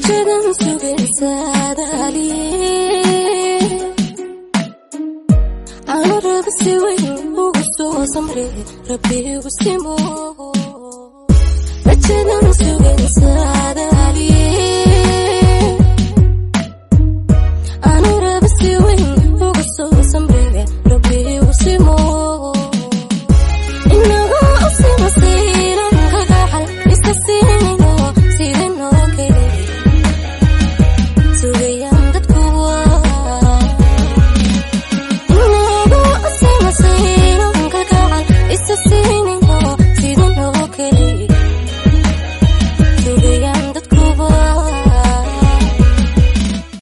rajadan sugaysaadali aan raba si weyn ugu soo samre rabbi ugu simo rajadan sugaysaadali aan raba si weyn ugu soo samre rabbi ugu simo inaga asima